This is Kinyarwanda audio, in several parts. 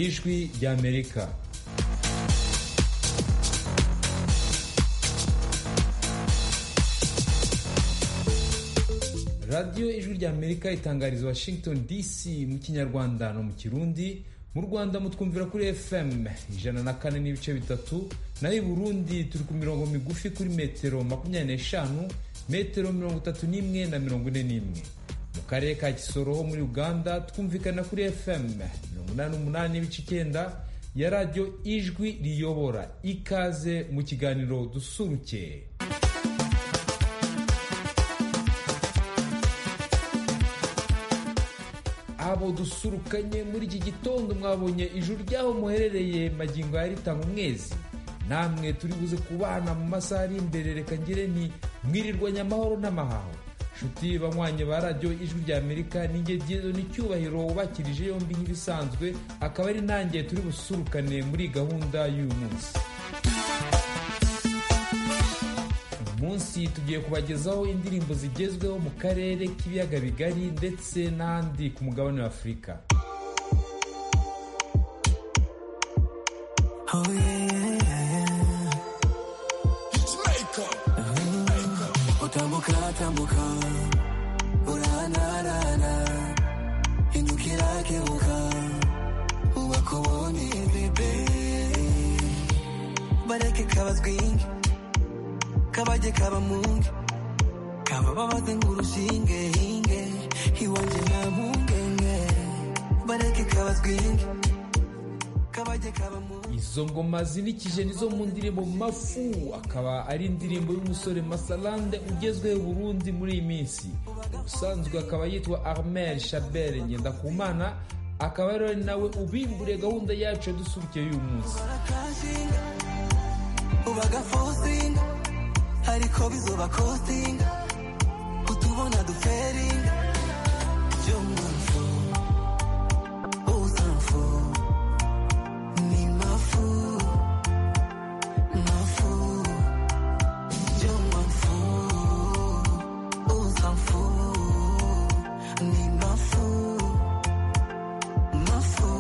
ijwi ry'Amerika. radiyo ijwi ry'Amerika itangariza Washington DC mu Kinyarwanda no mu Kirundi. Mu Rwanda mutwumvira kuri FM 104.3, naho i Burundi turi ku mirongo migufi kuri metero 25, metero 31 na 41. Mu karere ka Kisoro ho muri Uganda twumvikana kuri FM 88.9 ya radiyo ijwi riyobora. Ikaze mu kiganiro dusuruke. Abo dusurukanye muri iki gitondo mwabonye ijuru ryaho muherereye magingo ya ritanga umwezi. Namwe turi buze kubana mu masaha ari imbere, reka ngire nti mwirirwanye amahoro n'amahaho. Nshuti banywanyi ba radiyo ijwi ry'Amerika, ninjye Dieudonne Cyubahiro ubakirije yombi nk'ibisanzwe, akaba ari nanjye turi busurukane muri gahunda y'uyu munsi. Munsi tugiye kubagezaho indirimbo zigezweho mu karere k'ibiyaga bigari ndetse n'ahandi ku mugabane wa Afurika. Oh yeah. Utambuka tambuka uranarana indukira kebuka ubakubone bebe bareke kabazwingi kabaje kabamunge kabababaze ngurushinge hinge iwanje namungenge bareke kabazwinge kabaje kabamunge. Izo ngoma zinikije nizo mu ndirimbo Mafu, akaba ari indirimbo y'umusore Masalande ugezweho Burundi muri iyi minsi. Ubusanzwe akaba yitwa Armel Shabel Ngendakumana, akaba rero nawe ubimburiye gahunda yacu yadusurukiye y'uyu munsi. Ubaga forcing ariko bizoba costing utubona dufering jomfu usanfu ni mafu mafu jomfu usanfu ni mafu mafu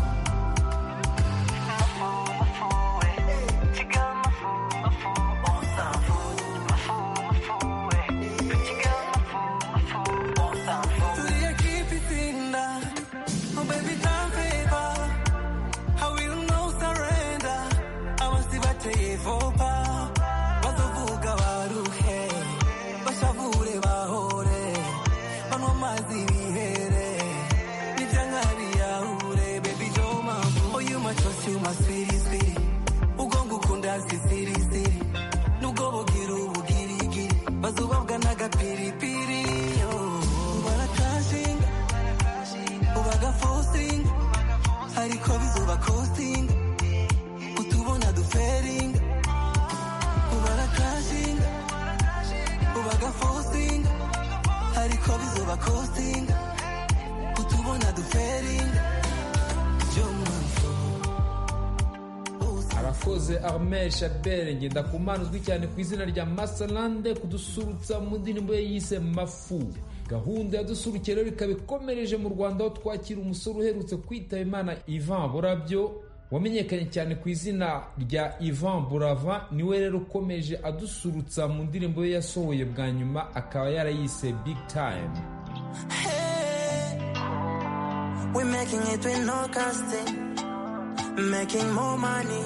Arakoze Armel Shabel Ngendakumana uzwi cyane ku izina rya Masalande kudusurutsa mu ndirimbo ye yise Mafu. Gahunda yadusurukiye rero ikaba ikomereje mu Rwanda, aho twakira umusore uherutse kwitaba Imana Ivan Burabyo, wamenyekanye cyane ku izina rya Ivan Burava. Niwe rero ukomeje adusurutsa mu ndirimbo ye yasohoye bwa nyuma, akaba yarayise Big Time. Hey, we making it with no casting, making more money.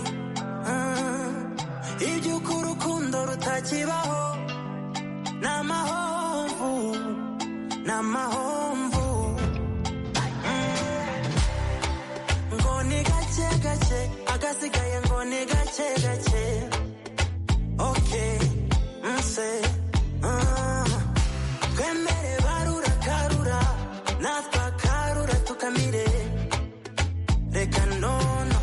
Iby'uko urukundo rutakibaho n'amahomvu ngo ni gake gake agasigaye ngo ni gake gake. Okay, mse twemere barura karura natwe akarura tukamire reka nono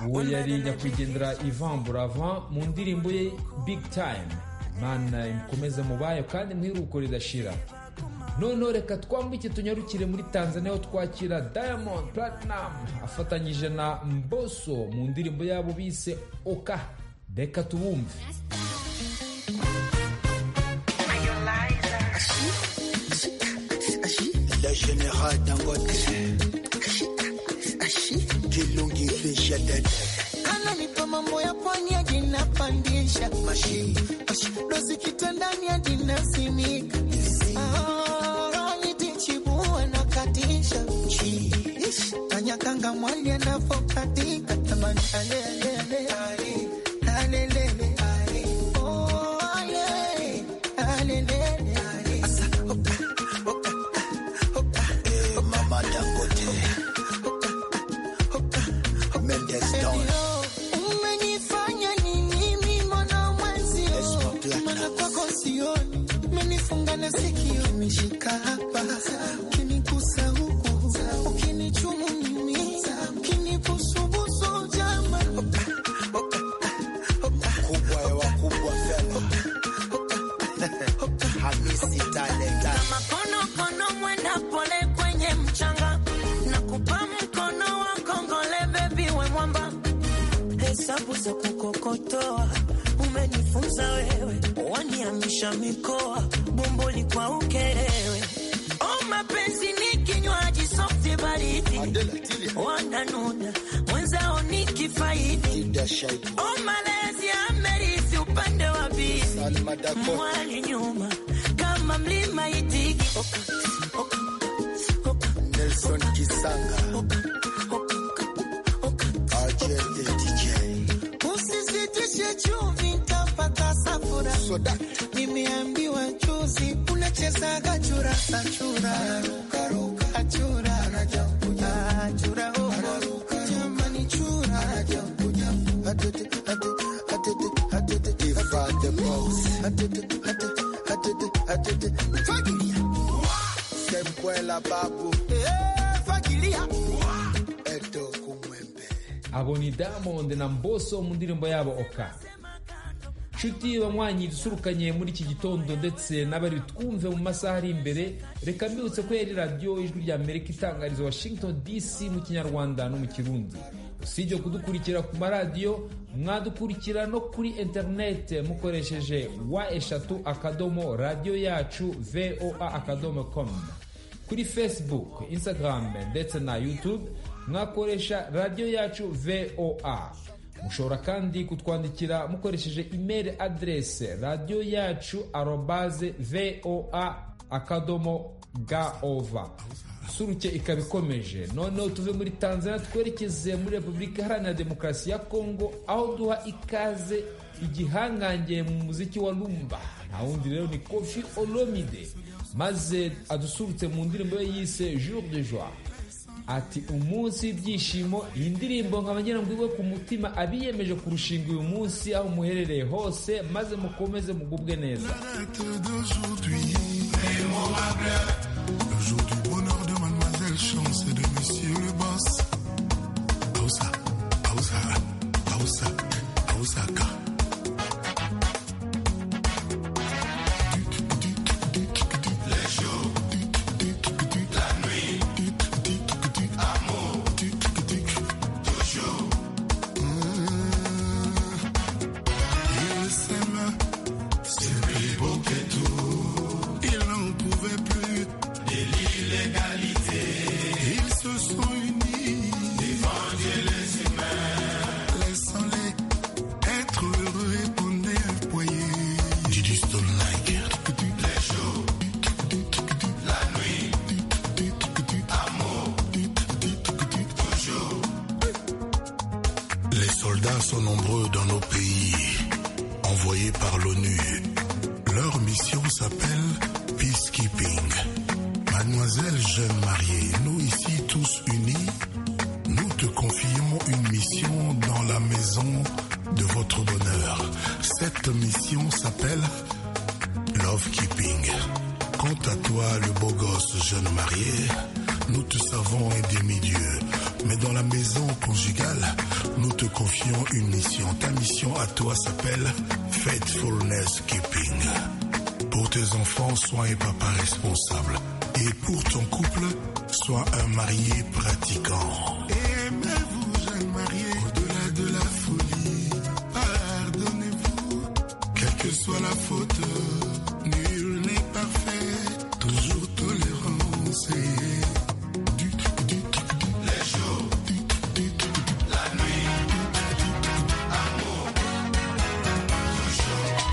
uwo yari nyakwigendera Ivan Buravan mu ndirimbo ye Big Time. Imana imukomeze mu bayo kandi mwiruko ridashira. Noneho reka twambuke tunyarukire muri Tanzania aho twakira Diamond Platinum afatanyije na Mbosso mu ndirimbo yabo bise Oka. Reka tubumve. La Générale Dangote Kilungi Fisha Dede ananipa mambo ya pwani ajinapandisha mashi dozi kitandani ajinasimika nitichibua na katisha kanyakanga mwali anapokatika tamani alelele alelele alelele asa Mama Dangote Mendes Don umenifanya nini mimi na mwenzi maana kwako sioni umenifunga na sikio umeshika hapa ukinigusa huku ukinichumu mimi ukinibusubusu jama kubwa ya wakubwa fela Hamisi Talenta Kono mwenda pole kwenye mchanga na kupa mkono wa kongole baby we mwamba hesabu za kukokotoa umenifunza wewe waniamisha mikoa bomboli kwa ukerewe mapenzi ni kinywaji soft baridi wananuna mwenzao ni kifaidi malezi amerithi upande wa bizi mwali nyuma kama mlima Itigi Nelson Kisanga RJ DJ usisitishe chumvi nitapata safura Soda nimeambiwa juzi unacheza gachura sachura ruka achura achura jamani chura Atete Ifa the boss Atete Fagilia Semkwela babu fagilia Edo kumwembe Abo ni Diamond na Mbosso mu ndirimbo yabo Oka. Nshuti bamwanyi dusurukanye muri iki gitondo ndetse n'abari twumve mu masaha ari imbere, reka mbibutse ko yari radio Ijwi rya Amerika itangariza Washington DC mu Kinyarwanda no mu Kirundi. Usibye kudukurikira ku maradiyo, mwadukurikira no kuri internet mukoresheje wa@radioyacu.voa.com. Kuri Facebook, Instagram ndetse na YouTube mwakoresha Radio Yacu VOA. Mushobora kandi kutwandikira mukoresheje email address radioyacu@voa.gov. Suruke ikabikomeje. Noneho tuve muri Tanzania twerekeze muri Republika Iharanira Demokarasi ya Kongo aho duha ikaze igihangange mu muziki wa rumba. Nta wundi rero ni Koffi Olomide, maze adusurutse mu ndirimbo ye yise Jour de Joie. Ati umunsi w'ibyishimo, iyi ndirimbo nkabagera mbwiwe ku mutima abiyemeje kurushinga uyu munsi aho muherereye hose, maze mukomeze mugubwe neza. Le jour du bonheur de Mademoiselle Chance et de Monsieur le Boss. Aoussa, Aoussa, Aoussa, Aoussaka. Les jours, la nuit, amour, toujours. Il s'aime, c'est plus beau que tout. Il n'en pouvait plus de l'illégalité. Ils se sont unis, défendu les humains. Laissons-les être heureux et poney un foyer. Didi Stone like les jours, la nuit, amour, toujours. Les soldats sont nombreux dans nos pays, envoyés par l'ONU. Leur mission s'appelle Peacekeeping. Mademoiselle jeune mariée, nous ici tous unis, nous te confions une mission dans la maison de votre bonheur. Cette mission s'appelle Love Keeping. Quant à toi, le beau gosse jeune marié, nous te savons un demi-dieu. Mais dans la maison conjugale, nous te une mission. Ta mission à toi s'appelle Faithfulness Keeping. Pour tes enfants, sois un papa responsable. Et pour ton couple, sois un marié pratiquant. Aimez-vous, jeunes mariés, au-delà de la folie. Pardonnez-vous, quelle que soit la faute. Nul n'est parfait, toujours tolérance. Les jours, la nuit, amour, toujours.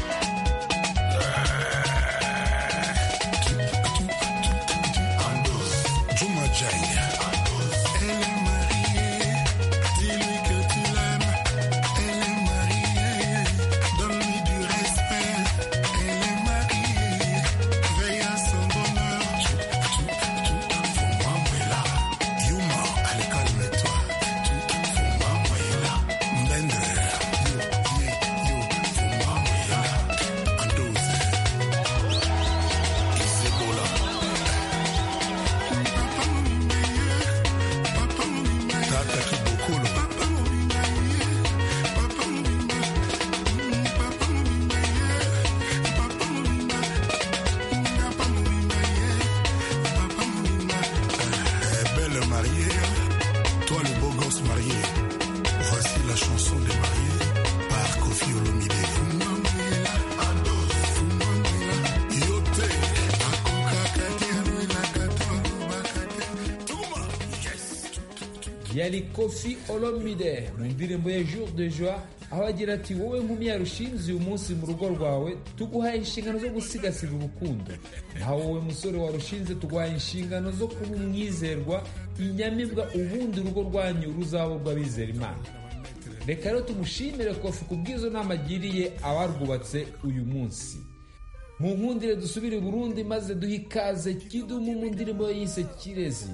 Juma Jai, elle est mariée, dis-lui que tu l'aimes. Elle est mariée, donne-lui du respect. Elle est mariée, veille à son bonheur. Faut-moi, là. Yuma, allez, calme-toi. Faut-moi, là. Mbende, yo, faut-moi, là. Andoze, Isebola. Tata Kibokolo. Belle mariée, toi le beau gosse marié. Voici la chanson des mariés par Koffi Olomide. Yote, yari Koffi Olomide mu ndirimbo ya Jour de Joie, aho agira ati wowe nkumi yarushinze uyu munsi mu rugo rwawe tuguhaye inshingano zo gusigasira urukundo, naho wowe musore warushinze tuguhaye inshingano zo kuba umwizerwa, inyamibwa, ubundi urugo rwanyu ruzaba urw'abizera Imana. Reka rero tumushimire Koffi ku bw'izo nama agiriye abarwubatse uyu munsi. Mu nkundire dusubire i Burundi maze duhe ikaze Kidumu mu ndirimbo yise Kirezi.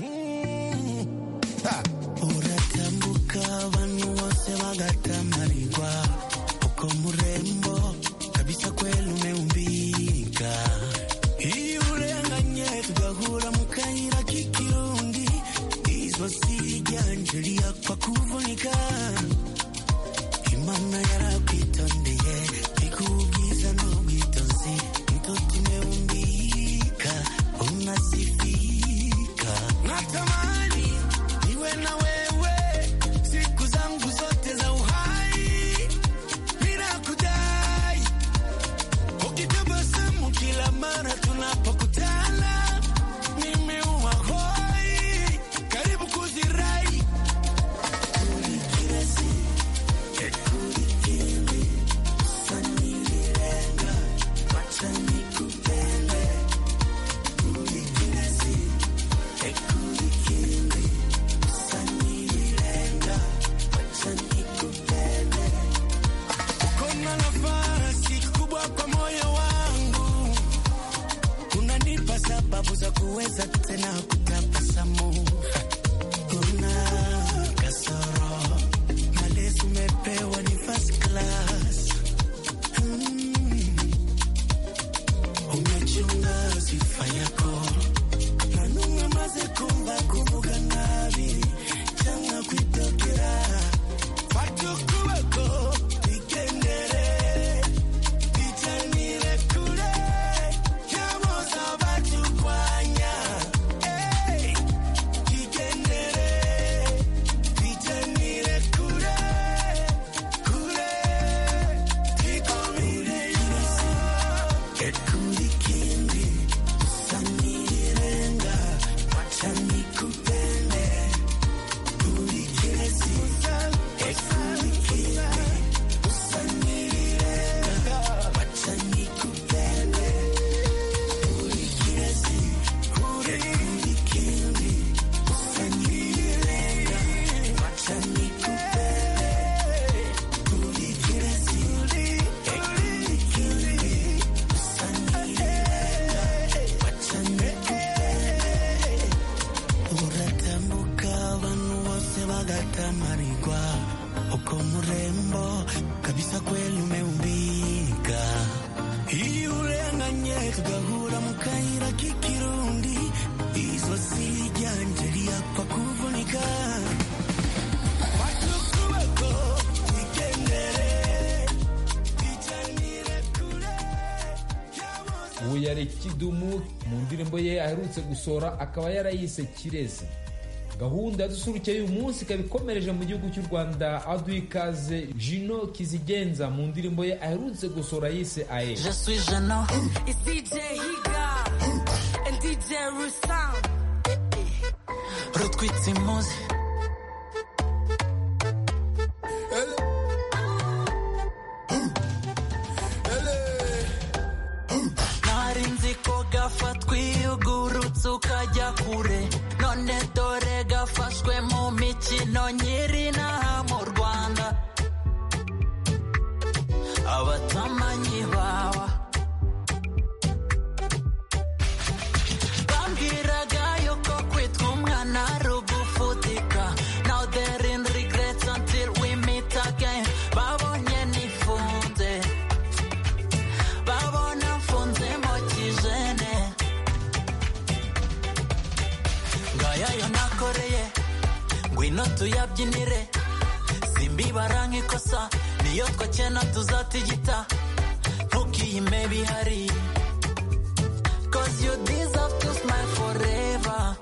Uratambuka abantu bose bagatamarirwa uko murembo kabisa kweli umeumbika. Iyo urenganye tugahura mu kayira k'ikirundi, izo si ryanje liyapfa kuvunika. Imana yarakwitondeye ikubwiza n'ubwitonzi, mtoto umeumbika unasifika. Natamani niwe na wewe siku zangu zote za uhai, bila kudai ukitabasamu kila mara tunapokutana. Mimi huwa hoi karibu kuzirai. Kirezi, kurikiri, sanilirenga, wacha nikupende. Kirezi, kurikiri, sanilirenga, wacha nikupende. Uko na nafasi kubwa kwa moyo wangu, unanipa sababu za kuweza tena kutabasamu. Kuna kasoro, malezi umepewa ni first class. Umechunga sifa yako, nanunga maze kumva kuvuga nabi, cyangwa kwitokera. Fatukuweko, igendere, itanire kure, cyaboza baturwanya. Igendere, itanire kure, kure, ikomire yose. Ekuri kindi, sanirirenga, wacha nikupende. Kuri kirezi, ekuri kindi, sanirirenga, wacha nikupende. Kuri kirezi, ekuri kindi, sanirirenga, wacha nikupende. Kuri kirezi, ekuri kindi, sanirirenga, wacha nikupende. Uratambuka abantu bose bagatamarirwa uko murembo kabisa kweli umeumbika. Iyo urenganye tugahura mu kayira k'ikirundi, izo si ryanje liyapfa kuvunika. Fatukuweko, Kidumu mu ndirimbo ye aherutse gusohora akaba yarayise Kirezi. Gahunda dusurukeye uyu munsi ikaba ikomereje mu gihugu cy'u Rwanda, aduha ikaze Juno Kizigenza mu ndirimbo ye aherutse gusohora yise Aye. Je suis Juno, it's DJ Higa and DJ Rusam. Rutwitsi muzi narinzi ko gafatwa iyugurutse ukajya kure, none dore gafashwe mu mikino nyiri n'aha mu Rwanda. Abatamanyi bawa bambwiraga yuko kwitwa umwana ari ugufutika. Now they're in regrets until we meet again. Babonye nifunze, babona mfunze mo kijene. Ngayayo nakoreye ngwino tuyabyinire, simbibara nk'ikosa niyo twakena tuzatigita. Ntukiyime bihari, cause you deserve to smile forever.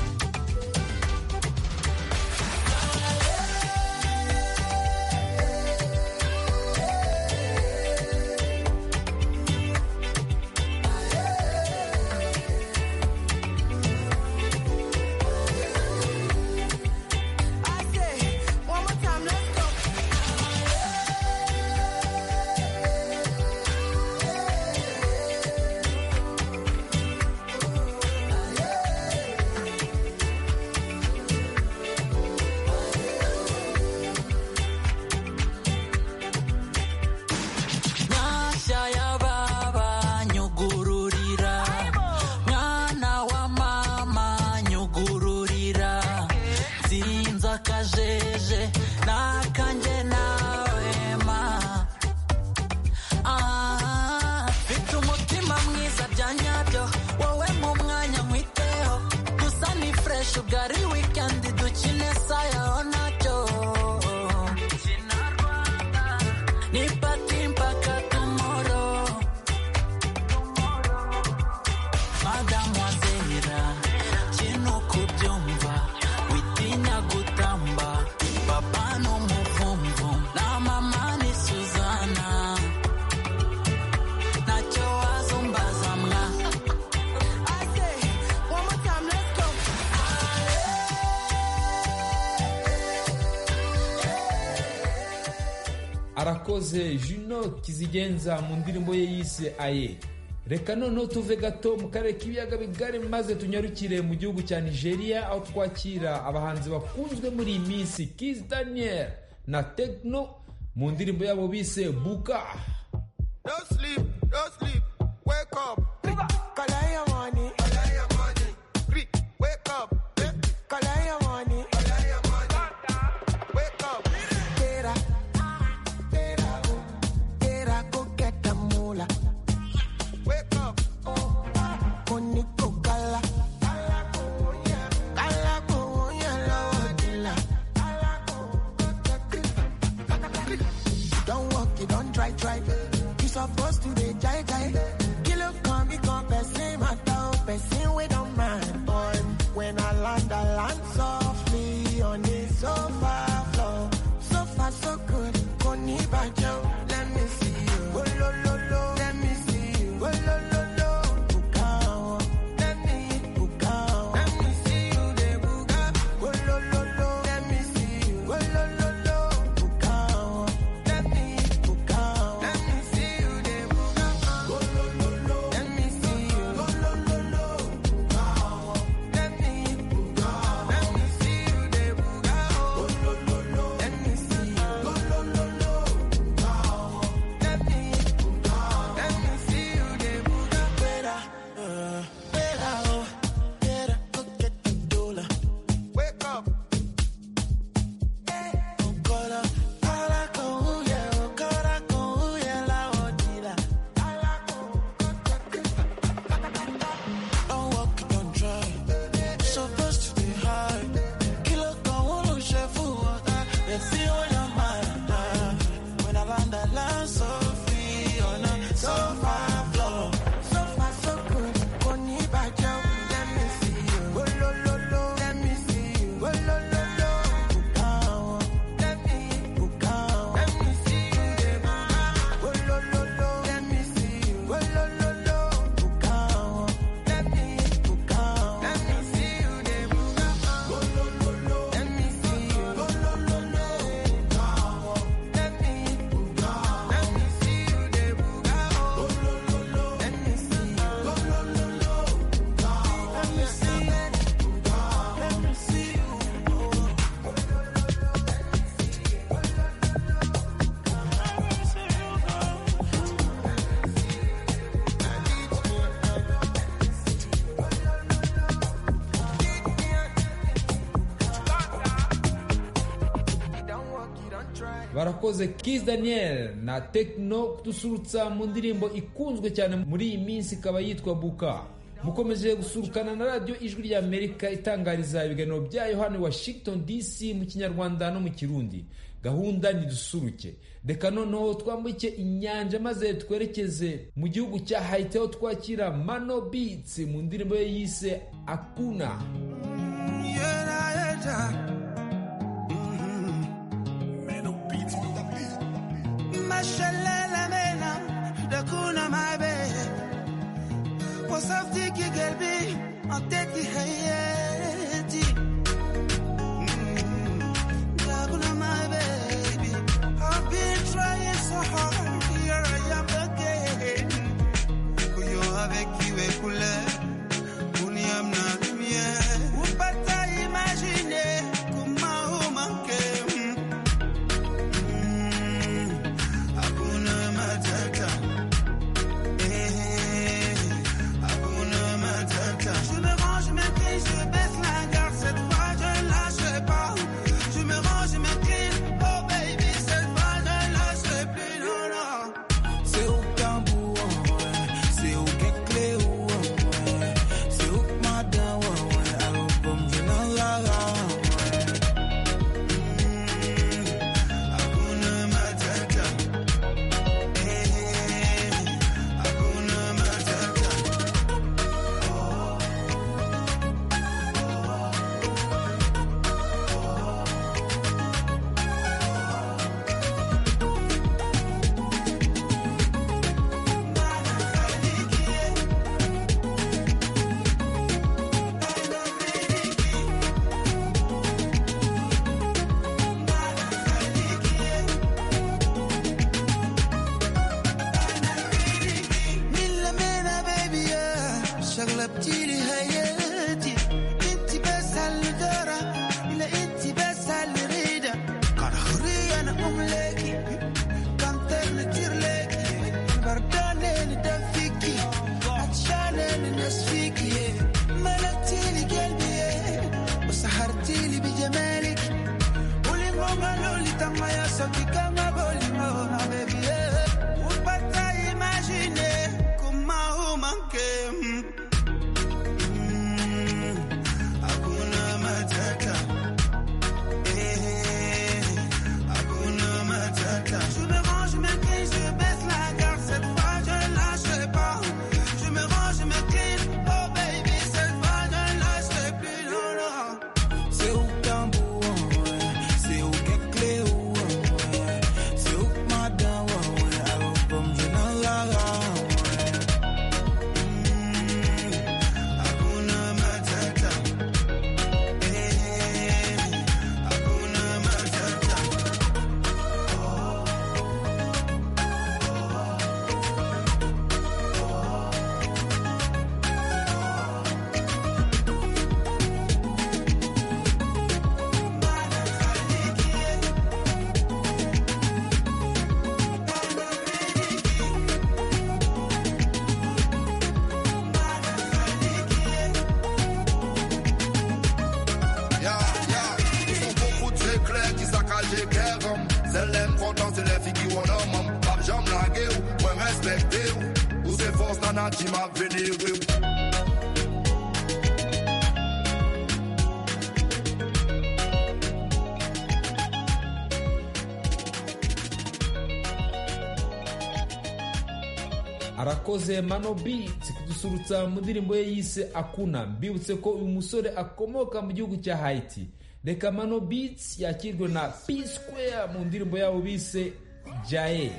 Arakoze Juno Kizigenza mu ndirimbo ye yise Aye. Reka noneho tuve gato mu karere k'ibiyaga bigari maze tunyarukire mu gihugu cya Nigeria, aho twakira abahanzi bakunzwe muri iyi minsi Kiss Daniel na Tekno mu ndirimbo yabo bise Buka. Don't sleep, wake up. Kalaya money, wake up. Kalaya money, wake up. Tera, go get the moolah. Wake up. Koniko kala. Kala konya lodila. Don't walk, you don't try. You supposed to be jai. Kill up, come barakoze Kiss Daniel na Tekno kudusurutsa mu ndirimbo ikunzwe cyane muri iyi minsi ikaba yitwa Buka. Mukomeje gusurukana na radio Ijwi rya Amerika itangariza ibiganiro byayo hano i Washington DC mu Kinyarwanda no mu Kirundi. Gahunda ni dusuruke. Reka noneho twambuke inyanja maze twerekeze mu gihugu cya Haiti aho twakira Mano Beats mu ndirimbo ye yise Akuna. Mashallah mena dakuna my baby وصفتك قلبي عطيتني حياتي dakuna my baby I've been trying so hard here I am again kuyo avec qui est couleur uni amna lumière ou pas imaginer comment vous manquez je me range, je m'incline, je baisse la garde. Cette fois, je ne lâcherai pas. Je me range, je m'incline. Oh baby, cette fois, je ne lâcherai plus. Non, non. C'est au Cambou, c'est au Kekle, c'est au Madin, alors comme je n'en la Hakuna Matata. Hakuna Matata. شغلبتي لي هياتي انتي بس اللي دارة إلا انتي بس اللي ريدة قرخري انا املاكي كمتر نطير لكي بردانة ندفيكي عطشانة ننسفيكي ملكتي لي قلبي وسحرتي لي بجمالك قولي ماما لولي تما يا صوتي كما بولي ماما بيبي وبتا imaginer comment vous manquez je me range, je m'incline, je baisse la garde. Cette fois, je ne lâcherai pas. Je me range, je m'incline. Oh baby, cette fois, je ne lâcherai plus. Non, non. C'est au Cambou, c'est au Kekle, c'est au Madin, alors comme je n'en la Hakuna Matata. Hakuna Matata. C'est l'important, c'est les filles qui ont l'homme. Pas jamais lagué ou moins respecté. Ou c'est force nana qui m'a venu. Arakoze Mano Beats kudusurutsa mu ndirimbo ye yise Akuna. Mbibutse ko uyu musore akomoka mu gihugu cya Haiti. Reka Mano Beats yakirwe na P Square mu ndirimbo yabo bise Jaye.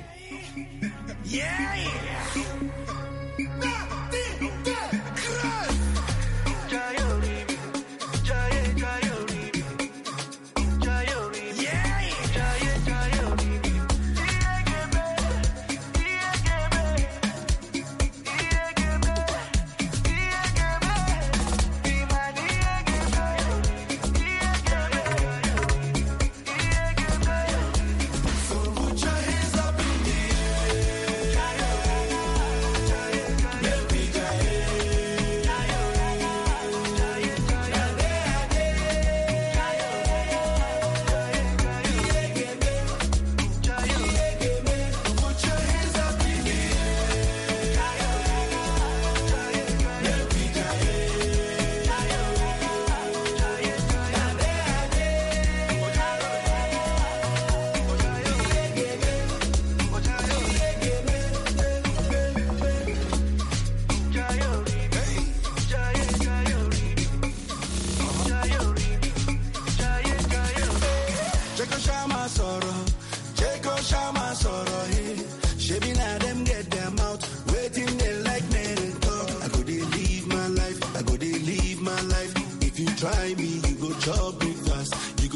Yeah.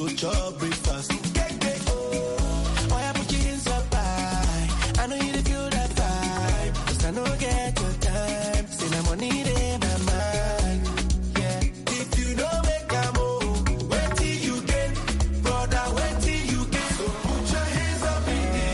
go chop breakfast. Oh, yeah, put your hands up high. I know you feel that vibe. 'Cause I know get your time. Say my money in my mind. Yeah. If you don't make a move, wait till you get, brother, wait till you get. So put your hands up in the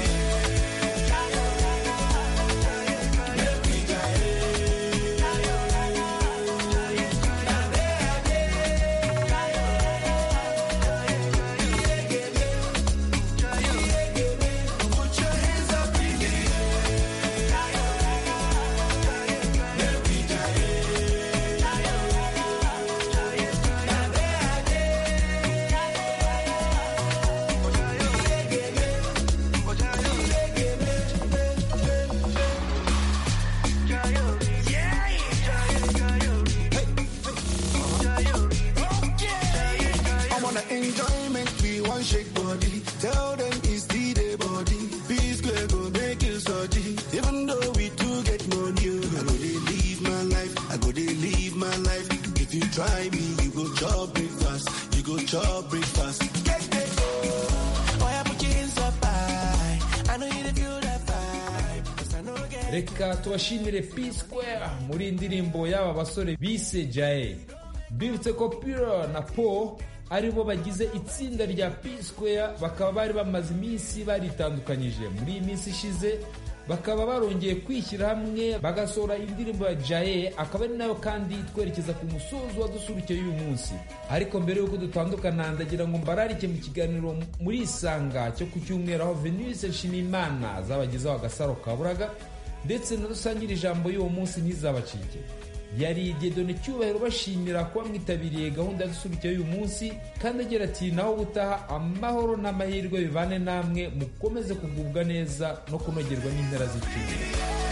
enjoyment, we want shake body. Tell them it's the body. Peace square go make you sorry. Even though we do get money, I go they live my life. I go they live my life. If you try me, you go chop breakfast. You go chop breakfast. Oh, yeah, put your hands up high. I know you feel that vibe. 'Cause I know get. reka tubashimire P-Square muri indirimbo y'aba basore bise Jae. Bibutse ko Pure na Po aribo bagize itsinda rya P-Square, bakaba bari bamaze iminsi baritandukanyije. Muri iyi minsi ishize bakaba barongeye kwishyira hamwe bagasohora indirimbo ya Jae, akaba ari nayo kandi twerekeza ku musozo wa dusurukeye uyu munsi. Ariko mbere yuko dutandukana, ndagira ngo mbararike mu kiganiro muri Isanga cyo ku cyumweru, aho Venus Nshimiyimana zabagezaho agasaro kaburaga ndetse na rusangira ijambo y'uwo munsi ntizabacike. Yari Dieudonné Cyubahiro bashimira kuba mwitabiriye gahunda dusurukeye uyu munsi, kandi agira ati naho gutaha amahoro n'amahirwe bivane namwe, mukomeze kugubwa neza no kunogerwa n'impera z'icyumweru.